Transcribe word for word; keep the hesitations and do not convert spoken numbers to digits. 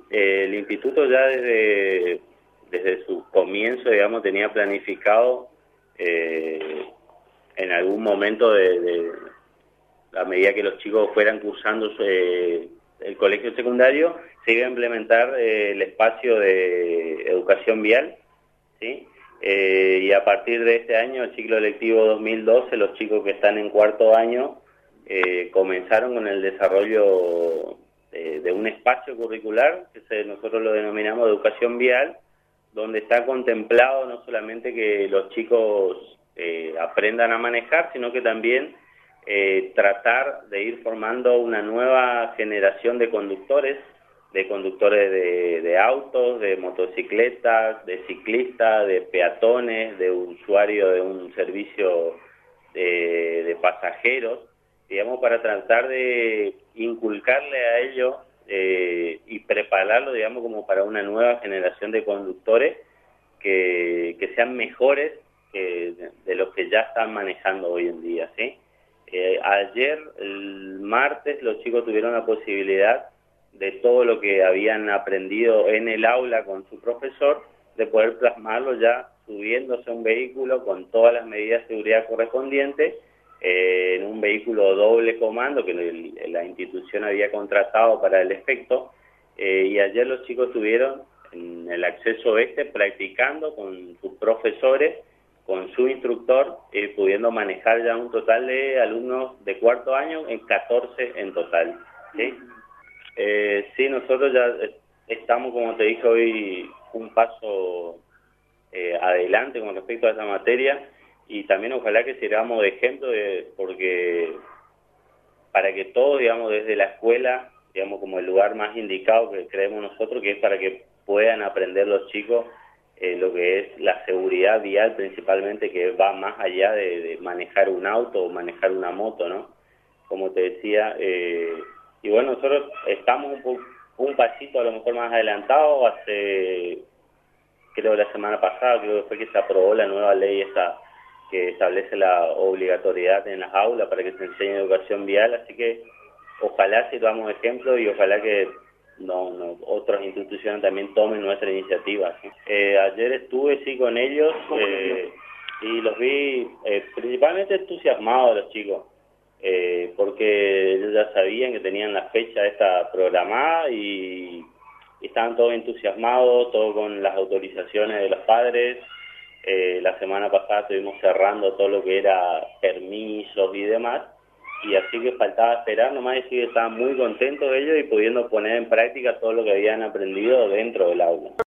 Eh, el instituto ya desde, desde su comienzo, digamos, tenía planificado eh, en algún momento de, de a medida que los chicos fueran cursando eh, el colegio secundario, se iba a implementar eh, el espacio de educación vial, ¿sí? Eh, y a partir de este año, el ciclo lectivo dos mil doce, los chicos que están en cuarto año eh, comenzaron con el desarrollo de, de un espacio curricular, que se, nosotros lo denominamos educación vial, donde está contemplado no solamente que los chicos eh, aprendan a manejar, sino que también eh, tratar de ir formando una nueva generación de conductores, de conductores de, de autos, de motocicletas, de ciclistas, de peatones, de usuarios de un servicio de, de pasajeros, digamos, para tratar de inculcarle a ellos eh, y prepararlo, digamos, como para una nueva generación de conductores que, que sean mejores que de, de los que ya están manejando hoy en día, ¿sí? Eh, ayer, el martes, los chicos tuvieron la posibilidad de todo lo que habían aprendido en el aula con su profesor, de poder plasmarlo ya subiéndose a un vehículo con todas las medidas de seguridad correspondientes, eh, en un vehículo doble comando que el, la institución había contratado para el efecto, eh, y ayer los chicos tuvieron en el acceso este practicando con sus profesores, con su instructor, eh, pudiendo manejar ya un total de alumnos de cuarto año, en catorce en total, ¿sí? Eh, sí, nosotros ya estamos, como te dije hoy, un paso eh, adelante con respecto a esa materia, y también ojalá que sirvamos de ejemplo, de, porque para que todos, digamos, desde la escuela, digamos, como el lugar más indicado que creemos nosotros, que es para que puedan aprender los chicos eh, lo que es la seguridad vial principalmente, que va más allá de, de manejar un auto o manejar una moto, ¿no? Como te decía, eh, y bueno, nosotros estamos un, un pasito a lo mejor más adelantado. Hace, creo la semana pasada, creo que fue que se aprobó la nueva ley esa que establece la obligatoriedad en las aulas para que se enseñe educación vial, así que ojalá sirvamos ejemplo y ojalá que no, no, otras instituciones también tomen nuestra iniciativa, ¿sí? Eh, ayer estuve sí con ellos eh, y los vi eh, principalmente entusiasmados los chicos. Eh, porque ellos ya sabían que tenían la fecha esta programada y, y estaban todos entusiasmados, todos con las autorizaciones de los padres. Eh, la semana pasada estuvimos cerrando todo lo que era permisos y demás, y así que faltaba esperar nomás, y sí que estaban muy contentos ellos y pudiendo poner en práctica todo lo que habían aprendido dentro del aula.